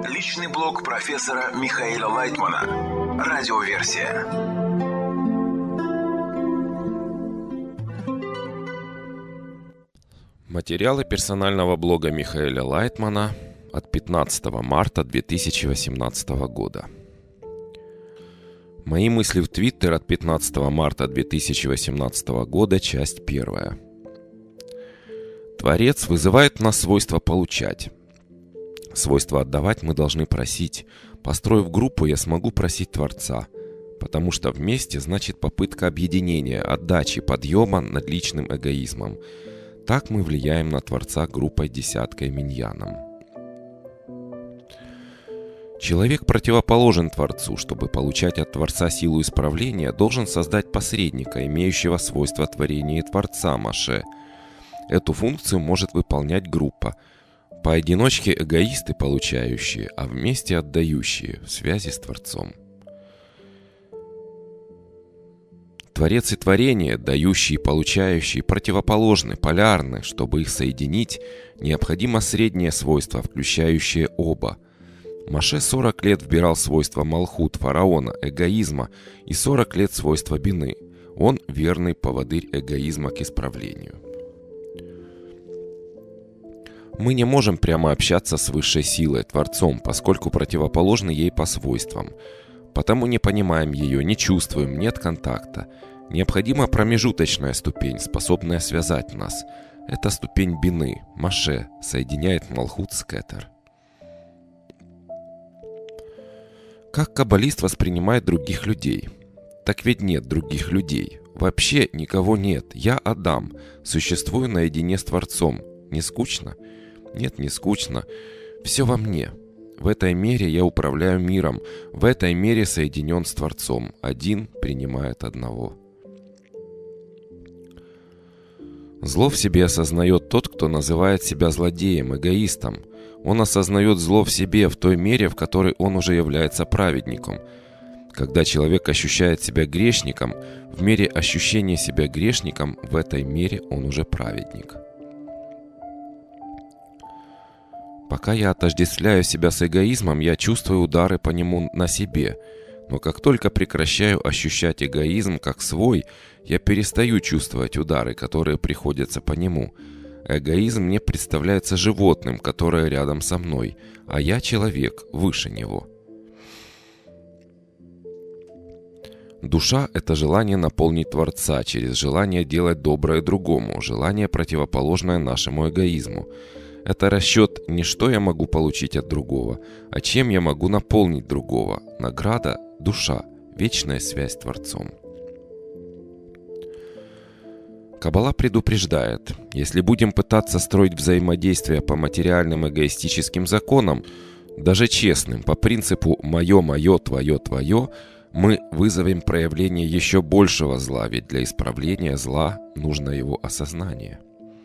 Личный блог профессора Михаэля Лайтмана. Радиоверсия. Материалы персонального блога Михаэля Лайтмана от 15 марта 2018 года. Мои мысли в Твиттер от 15 марта 2018 года, часть 1. Творец вызывает в нас свойство получать. Свойство отдавать мы должны просить. Построив группу, я смогу просить Творца. Потому что вместе значит попытка объединения, отдачи, подъема над личным эгоизмом. Так мы влияем на Творца группой, десяткой, миньяном. Человек противоположен Творцу. Чтобы получать от Творца силу исправления, должен создать посредника, имеющего свойства творения Творца, Моше. Эту функцию может выполнять группа. Поодиночке эгоисты получающие, а вместе отдающие, в связи с Творцом. Творец и творение, дающие и получающие, противоположны, полярны. Чтобы их соединить, необходимо среднее свойство, включающее оба. Моше 40 лет вбирал свойства Малхут, фараона, эгоизма, и 40 лет свойства бины. Он верный поводырь эгоизма к исправлению. Мы не можем прямо общаться с высшей силой, Творцом, поскольку противоположны ей по свойствам. Потому не понимаем ее, не чувствуем, нет контакта. Необходима промежуточная ступень, способная связать нас. Это ступень бины, Моше, соединяет Малхут с Кетер. Как каббалист воспринимает других людей? Так ведь нет других людей. Вообще никого нет. Я Адам, существую наедине с Творцом. Не скучно? Нет, не скучно. Все во мне. В этой мере я управляю миром. В этой мере соединен с Творцом. Один принимает одного. Зло в себе осознает тот, кто называет себя злодеем, эгоистом. Он осознает зло в себе в той мере, в которой он уже является праведником. Когда человек ощущает себя грешником, в мере ощущения себя грешником, в этой мере он уже праведник. Пока я отождествляю себя с эгоизмом, я чувствую удары по нему на себе. Но как только прекращаю ощущать эгоизм как свой, я перестаю чувствовать удары, которые приходятся по нему. Эгоизм мне представляется животным, которое рядом со мной, а я человек, выше него. Душа – это желание наполнить Творца через желание делать доброе другому, желание, противоположное нашему эгоизму. Это расчет не что я могу получить от другого, а чем я могу наполнить другого. Награда – душа, вечная связь с Творцом. Каббала предупреждает, если будем пытаться строить взаимодействие по материальным эгоистическим законам, даже честным, по принципу «моё, моё, твоё, твоё», мы вызовем проявление еще большего зла, ведь для исправления зла нужно его осознание.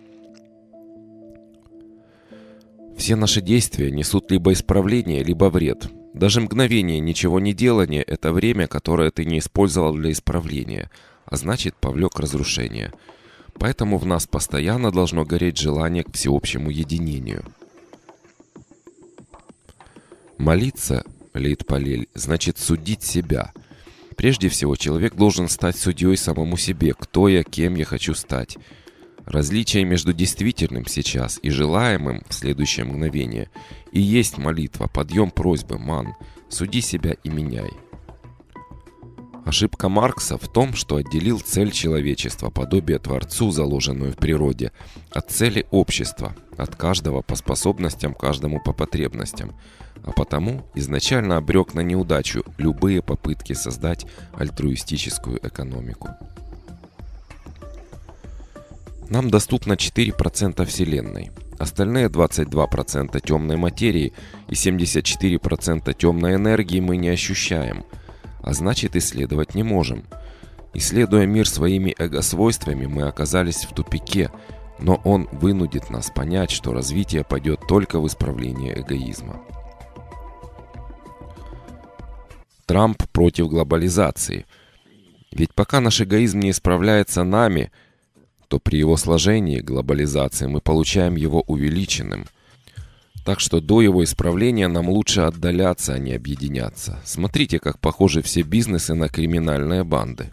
Все наши действия несут либо исправление, либо вред. Даже мгновение ничего не делания – это время, которое ты не использовал для исправления, а значит повлек разрушение. Поэтому в нас постоянно должно гореть желание к всеобщему единению. Молиться, лейтпалель, значит судить себя. Прежде всего, человек должен стать судьей самому себе, кто я, кем я хочу стать. Различие между действительным сейчас и желаемым в следующее мгновение и есть молитва, подъем просьбы, ман. Суди себя и меняй. Ошибка Маркса в том, что отделил цель человечества, подобие Творцу, заложенную в природе, от цели общества, от каждого по способностям, каждому по потребностям, а потому изначально обрек на неудачу любые попытки создать альтруистическую экономику. Нам доступно 4% Вселенной. Остальные 22% темной материи и 74% темной энергии мы не ощущаем, а значит исследовать не можем. Исследуя мир своими эго-свойствами, мы оказались в тупике, но он вынудит нас понять, что развитие пойдет только в исправление эгоизма. Трамп против глобализации. Ведь пока наш эгоизм не исправляется нами, то при его сложении, глобализации, мы получаем его увеличенным. Так что до его исправления нам лучше отдаляться, а не объединяться. Смотрите, как похожи все бизнесы на криминальные банды.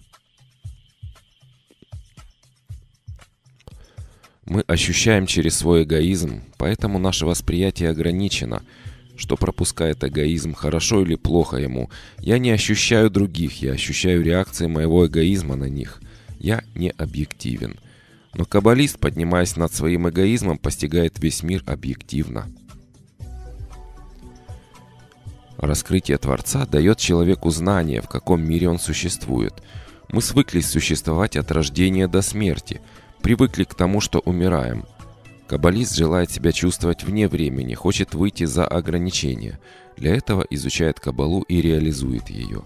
Мы ощущаем через свой эгоизм, поэтому наше восприятие ограничено. Что пропускает эгоизм, хорошо или плохо ему? Я не ощущаю других, я ощущаю реакции моего эгоизма на них. Я не объективен. Но каббалист, поднимаясь над своим эгоизмом, постигает весь мир объективно. Раскрытие Творца дает человеку знание, в каком мире он существует. Мы свыклись существовать от рождения до смерти, привыкли к тому, что умираем. Каббалист желает себя чувствовать вне времени, хочет выйти за ограничения. Для этого изучает каббалу и реализует ее.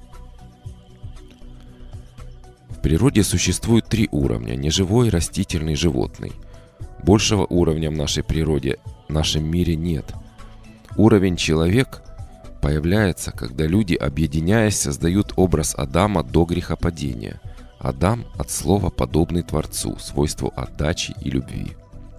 В природе существует 3 уровня – неживой, растительный, животный. Большего уровня в нашей природе, в нашем мире нет. Уровень человек появляется, когда люди, объединяясь, создают образ Адама до грехопадения. Адам от слова подобный Творцу, свойству отдачи и любви.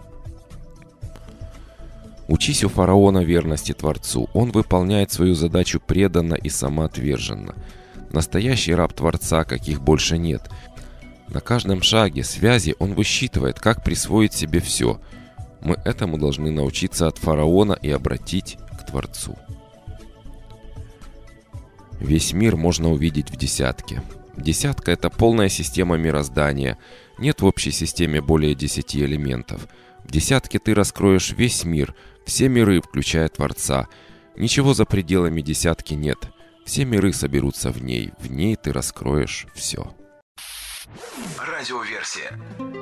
Учись у фараона верности Творцу. Он выполняет свою задачу преданно и самоотверженно. Настоящий раб Творца, каких больше нет. На каждом шаге связи он высчитывает, как присвоить себе все. Мы этому должны научиться от фараона и обратить к Творцу. Весь мир можно увидеть в десятке. Десятка – это полная система мироздания. Нет в общей системе более 10 элементов. В десятке ты раскроешь весь мир, все миры, включая Творца. Ничего за пределами десятки нет. Все миры соберутся в ней ты раскроешь все. Радиоверсия.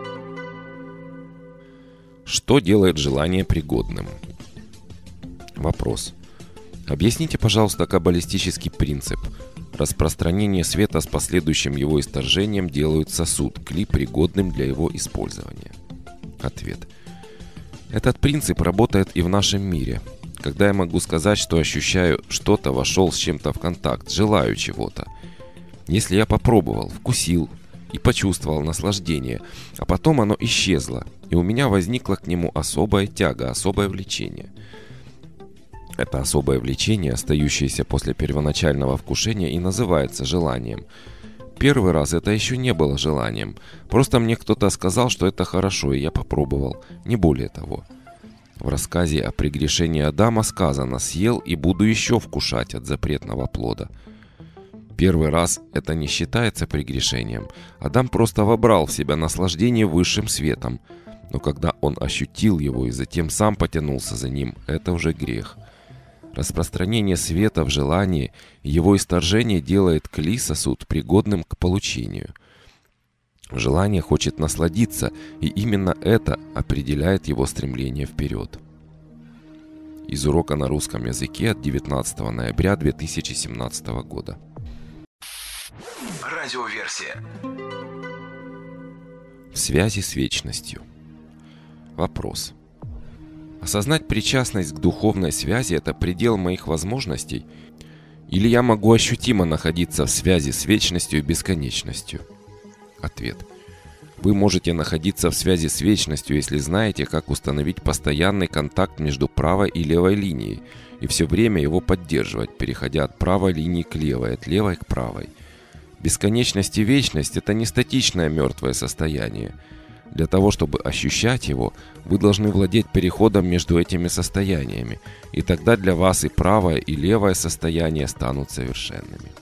Что делает желание пригодным? Вопрос. Объясните, пожалуйста, каббалистический принцип. Распространение света с последующим его исторжением делают сосуд, кли, пригодным для его использования. Ответ. Этот принцип работает и в нашем мире. Когда я могу сказать, что ощущаю что-то, вошел с чем-то в контакт, желаю чего-то. Если я попробовал, вкусил и почувствовал наслаждение, а потом оно исчезло, и у меня возникла к нему особая тяга, особое влечение. Это особое влечение, остающееся после первоначального вкушения, и называется желанием. Первый раз это еще не было желанием. Просто мне кто-то сказал, что это хорошо, и я попробовал. Не более того. В рассказе о прегрешении Адама сказано: «Съел и буду еще вкушать от запретного плода». Первый раз это не считается прегрешением. Адам просто вобрал в себя наслаждение высшим светом. Но когда он ощутил его и затем сам потянулся за ним, это уже грех. Распространение света в желании и его исторжение делает кли, сосуд, пригодным к получению. Желание хочет насладиться, и именно это определяет его стремление вперед. Из урока на русском языке от 19 ноября 2017 года. Радиоверсия. В связи с вечностью. Вопрос. Осознать причастность к духовной связи – это предел моих возможностей? Или я могу ощутимо находиться в связи с вечностью и бесконечностью? Ответ. Вы можете находиться в связи с вечностью, если знаете, как установить постоянный контакт между правой и левой линией, и все время его поддерживать, переходя от правой линии к левой, от левой к правой. Бесконечность и вечность – это не статичное мертвое состояние. Для того, чтобы ощущать его, вы должны владеть переходом между этими состояниями, и тогда для вас и правое, и левое состояние станут совершенными.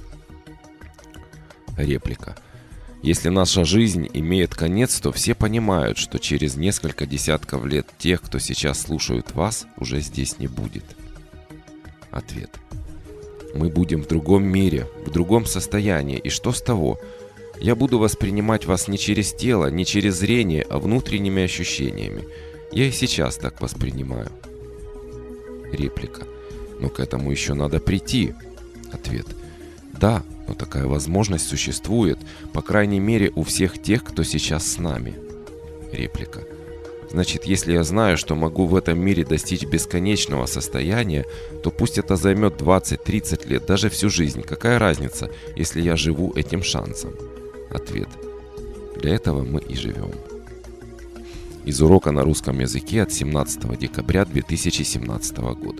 Реплика. Если наша жизнь имеет конец, то все понимают, что через несколько десятков лет тех, кто сейчас слушают вас, уже здесь не будет. Ответ. Мы будем в другом мире, в другом состоянии, и что с того? Я буду воспринимать вас не через тело, не через зрение, а внутренними ощущениями. Я и сейчас так воспринимаю. Реплика. Но к этому еще надо прийти. Ответ. Да, но такая возможность существует, по крайней мере, у всех тех, кто сейчас с нами. Реплика. Значит, если я знаю, что могу в этом мире достичь бесконечного состояния, то пусть это займет 20-30 лет, даже всю жизнь. Какая разница, если я живу этим шансом? Ответ. Для этого мы и живем. Из урока на русском языке от 17 декабря 2017 года.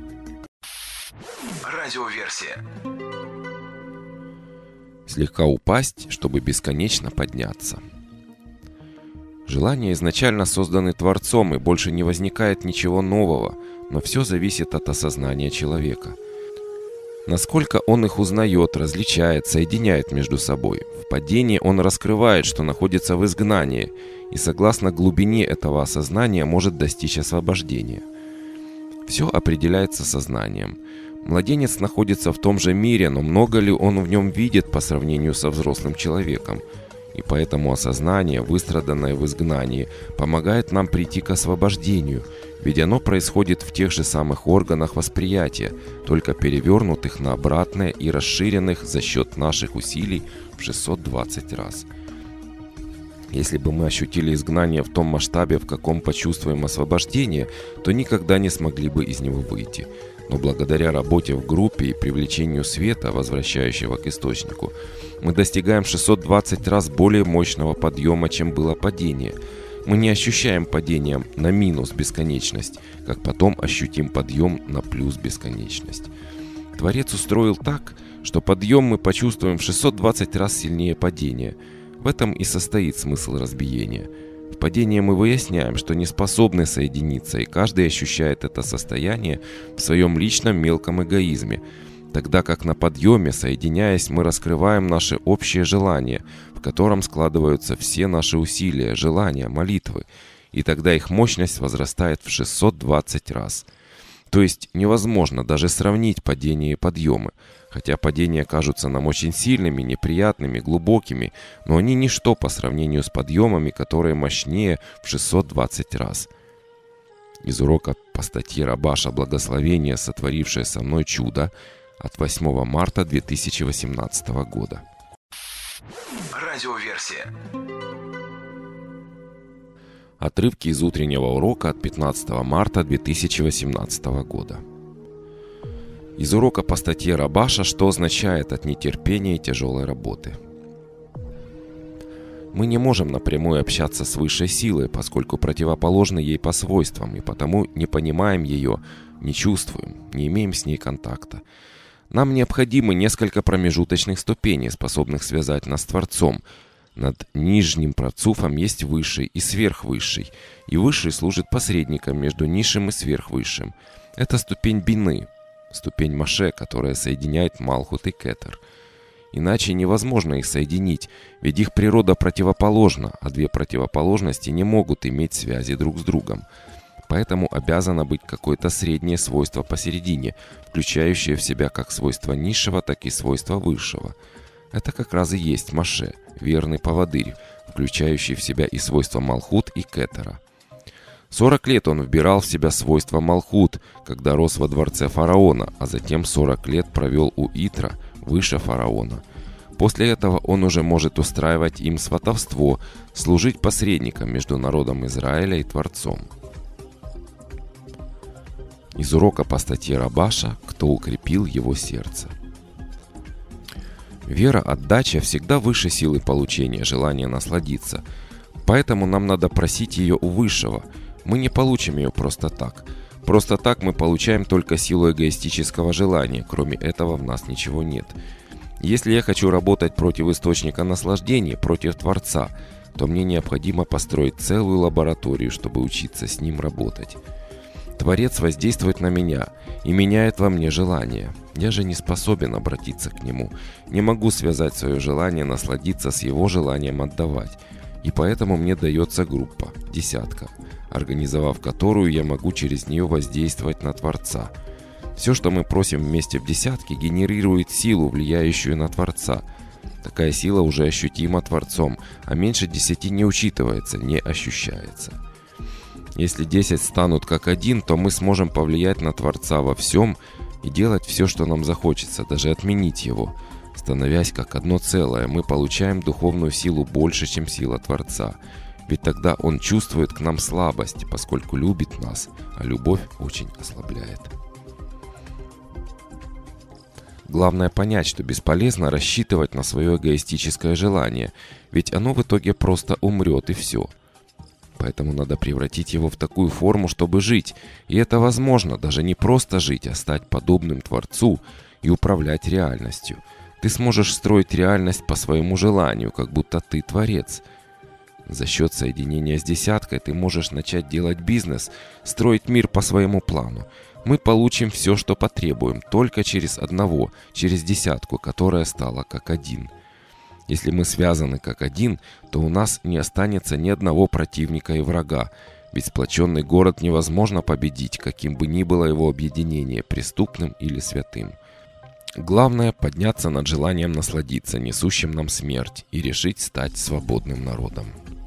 Радиоверсия. Слегка упасть, чтобы бесконечно подняться. Желания изначально созданы Творцом, и больше не возникает ничего нового, но все зависит от осознания человека. Насколько он их узнает, различает, соединяет между собой. В падении он раскрывает, что находится в изгнании, и согласно глубине этого осознания может достичь освобождения. Все определяется сознанием. Младенец находится в том же мире, но много ли он в нем видит по сравнению со взрослым человеком? И поэтому осознание, выстраданное в изгнании, помогает нам прийти к освобождению, ведь оно происходит в тех же самых органах восприятия, только перевернутых на обратное и расширенных за счет наших усилий в 620 раз. Если бы мы ощутили изгнание в том масштабе, в каком почувствуем освобождение, то никогда не смогли бы из него выйти. Но благодаря работе в группе и привлечению света, возвращающего к источнику, мы достигаем 620 раз более мощного подъема, чем было падение. Мы не ощущаем падение на минус бесконечность, как потом ощутим подъем на плюс бесконечность. Творец устроил так, что подъем мы почувствуем в 620 раз сильнее падения. В этом и состоит смысл разбиения. В падении мы выясняем, что не способны соединиться, и каждый ощущает это состояние в своем личном мелком эгоизме, тогда как на подъеме, соединяясь, мы раскрываем наше общее желание, в котором складываются все наши усилия, желания, молитвы, и тогда их мощность возрастает в 620 раз. То есть невозможно даже сравнить падение и подъемы, хотя падения кажутся нам очень сильными, неприятными, глубокими, но они ничто по сравнению с подъемами, которые мощнее в 620 раз. Из урока по статье Рабаша «Благословение, сотворившее со мной чудо» от 8 марта 2018 года. Радиоверсия. Отрывки из утреннего урока от 15 марта 2018 года. Из урока по статье Рабаша «Что означает от нетерпения и тяжелой работы». Мы не можем напрямую общаться с высшей силой, поскольку противоположны ей по свойствам, и потому не понимаем ее, не чувствуем, не имеем с ней контакта. Нам необходимы несколько промежуточных ступеней, способных связать нас с Творцом. Над нижним Парцуфом есть высший и сверхвысший, и высший служит посредником между низшим и сверхвысшим. Это ступень Бины, ступень Маше, которая соединяет Малхут и Кетер. Иначе невозможно их соединить, ведь их природа противоположна, а две противоположности не могут иметь связи друг с другом. Поэтому обязано быть какое-то среднее свойство посередине, включающее в себя как свойство низшего, так и свойство высшего. Это как раз и есть Маше, верный поводырь, включающий в себя и свойства Малхут и Кетера. 40 лет он вбирал в себя свойства Малхут, когда рос во дворце фараона, а затем 40 лет провел у Итра, выше фараона. После этого он уже может устраивать им сватовство, служить посредником между народом Израиля и Творцом. Из урока по статье Рабаша «Кто укрепил его сердце». Вера, отдача всегда выше силы получения, желания насладиться. Поэтому нам надо просить ее у Высшего. Мы не получим ее просто так. Просто так мы получаем только силу эгоистического желания. Кроме этого в нас ничего нет. Если я хочу работать против источника наслаждения, против Творца, то мне необходимо построить целую лабораторию, чтобы учиться с ним работать. Творец воздействует на меня и меняет во мне желание. Я же не способен обратиться к нему. Не могу связать свое желание насладиться с его желанием отдавать. И поэтому мне дается группа, десятка, организовав которую я могу через нее воздействовать на Творца. Все, что мы просим вместе в десятке, генерирует силу, влияющую на Творца. Такая сила уже ощутима Творцом, а меньше 10 не учитывается, не ощущается. Если 10 станут как один, то мы сможем повлиять на Творца во всем и делать все, что нам захочется, даже отменить его. Становясь как одно целое, мы получаем духовную силу больше, чем сила Творца. Ведь тогда Он чувствует к нам слабость, поскольку любит нас, а любовь очень ослабляет. Главное понять, что бесполезно рассчитывать на свое эгоистическое желание, ведь оно в итоге просто умрет и все. Поэтому надо превратить его в такую форму, чтобы жить. И это возможно, даже не просто жить, а стать подобным Творцу и управлять реальностью. Ты сможешь строить реальность по своему желанию, как будто ты Творец. За счет соединения с десяткой ты можешь начать делать бизнес, строить мир по своему плану. Мы получим все, что потребуем, только через одного, через десятку, которая стала как один. Если мы связаны как один, то у нас не останется ни одного противника и врага, ведь сплоченный город невозможно победить, каким бы ни было его объединение, преступным или святым. Главное – подняться над желанием насладиться несущим нам смерть и решить стать свободным народом.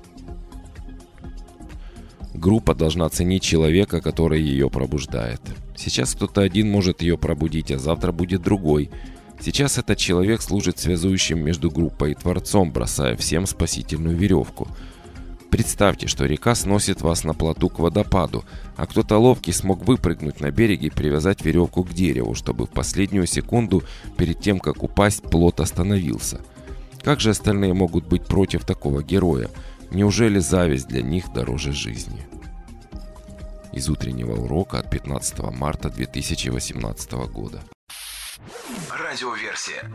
Группа должна ценить человека, который ее пробуждает. Сейчас кто-то один может ее пробудить, а завтра будет другой. Сейчас этот человек служит связующим между группой и Творцом, бросая всем спасительную веревку. Представьте, что река сносит вас на плоту к водопаду, а кто-то ловкий смог выпрыгнуть на берег и привязать веревку к дереву, чтобы в последнюю секунду перед тем, как упасть, плот остановился. Как же остальные могут быть против такого героя? Неужели зависть для них дороже жизни? Из утреннего урока от 15 марта 2018 года. Радиоверсия.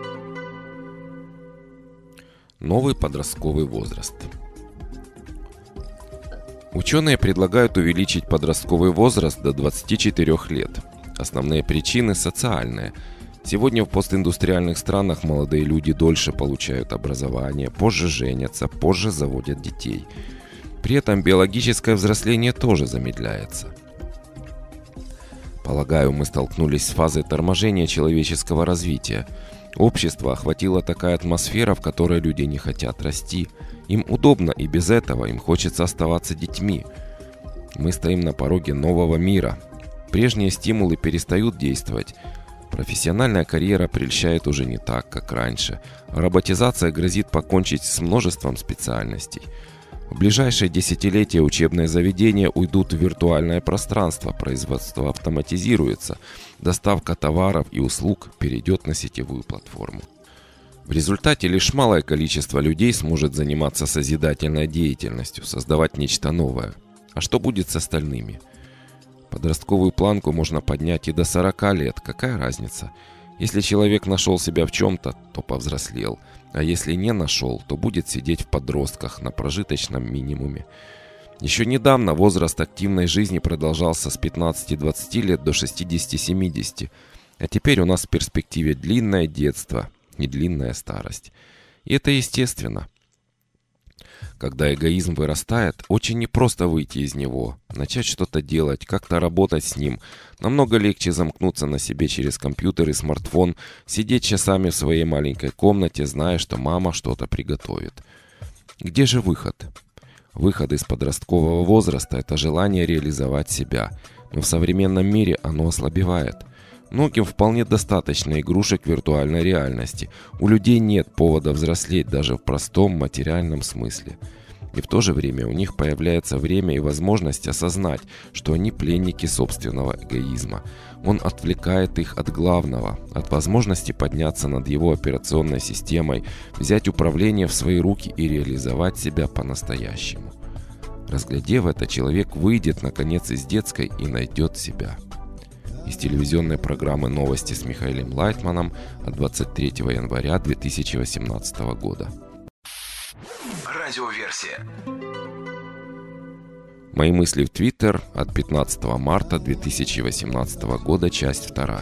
Новый подростковый возраст. Ученые предлагают увеличить подростковый возраст до 24 лет. Основные причины социальные. Сегодня в постиндустриальных странах молодые люди дольше получают образование, позже женятся, позже заводят детей. При этом биологическое взросление тоже замедляется. Полагаю, мы столкнулись с фазой торможения человеческого развития. Общество охватила такая атмосфера, в которой люди не хотят расти. Им удобно и без этого, им хочется оставаться детьми. Мы стоим на пороге нового мира. Прежние стимулы перестают действовать. Профессиональная карьера прельщает уже не так, как раньше. Роботизация грозит покончить с множеством специальностей. В ближайшие десятилетия учебные заведения уйдут в виртуальное пространство, производство автоматизируется, доставка товаров и услуг перейдет на сетевую платформу. В результате лишь малое количество людей сможет заниматься созидательной деятельностью, создавать нечто новое. А что будет с остальными? Подростковую планку можно поднять и до 40 лет, какая разница? Если человек нашел себя в чем-то, то повзрослел, а если не нашел, то будет сидеть в подростках на прожиточном минимуме. Еще недавно возраст активной жизни продолжался с 15-20 лет до 60-70, а теперь у нас в перспективе длинное детство, не длинная старость. И это естественно. Когда эгоизм вырастает, очень непросто выйти из него, начать что-то делать, как-то работать с ним. Намного легче замкнуться на себе через компьютер и смартфон, сидеть часами в своей маленькой комнате, зная, что мама что-то приготовит. Где же выход? Выход из подросткового возраста – это желание реализовать себя. Но в современном мире оно ослабевает. Многим вполне достаточно игрушек виртуальной реальности. У людей нет повода взрослеть даже в простом материальном смысле. И в то же время у них появляется время и возможность осознать, что они пленники собственного эгоизма. Он отвлекает их от главного, от возможности подняться над его операционной системой, взять управление в свои руки и реализовать себя по-настоящему. Разглядев это, человек выйдет наконец из детской и найдет себя. Из телевизионной программы «Новости» с Михаилом Лайтманом от 23 января 2018 года. Радиоверсия. Мои мысли в Твиттер от 15 марта 2018 года, часть 2.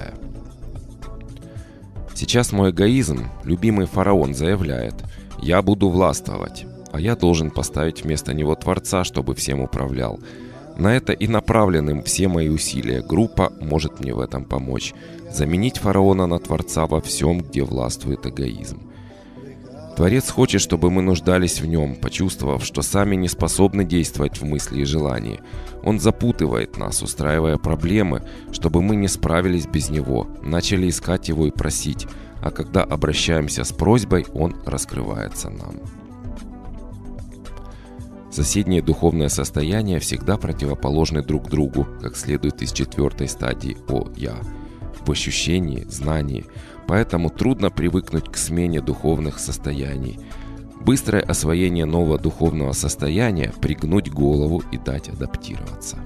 Сейчас мой эгоизм, любимый фараон, заявляет: «Я буду властвовать, а я должен поставить вместо него Творца, чтобы всем управлял». На это и направлены все мои усилия. Группа может мне в этом помочь. Заменить фараона на Творца во всем, где властвует эгоизм. Творец хочет, чтобы мы нуждались в нем, почувствовав, что сами не способны действовать в мысли и желании. Он запутывает нас, устраивая проблемы, чтобы мы не справились без него, начали искать его и просить, а когда обращаемся с просьбой, он раскрывается нам. Соседние духовные состояния всегда противоположны друг другу, как следует из 4 стадии О-Я, в ощущении, знании, поэтому трудно привыкнуть к смене духовных состояний. Быстрое освоение нового духовного состояния, пригнуть голову и дать адаптироваться.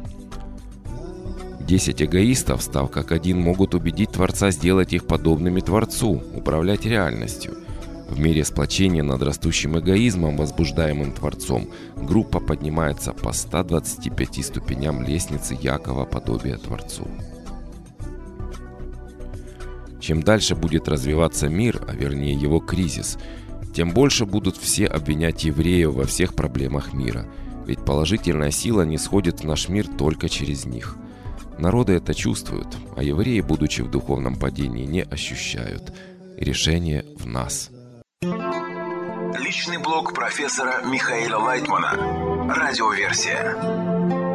10 эгоистов, став как один, могут убедить Творца сделать их подобными Творцу, управлять реальностью. В мире сплочения над растущим эгоизмом, возбуждаемым Творцом, группа поднимается по 125 ступеням лестницы Якова подобия Творцу. Чем дальше будет развиваться мир, а вернее его кризис, тем больше будут все обвинять евреев во всех проблемах мира, ведь положительная сила не сходит в наш мир только через них. Народы это чувствуют, а евреи, будучи в духовном падении, не ощущают. Решение в нас. Личный блог профессора Михаила Лайтмана. Радиоверсия.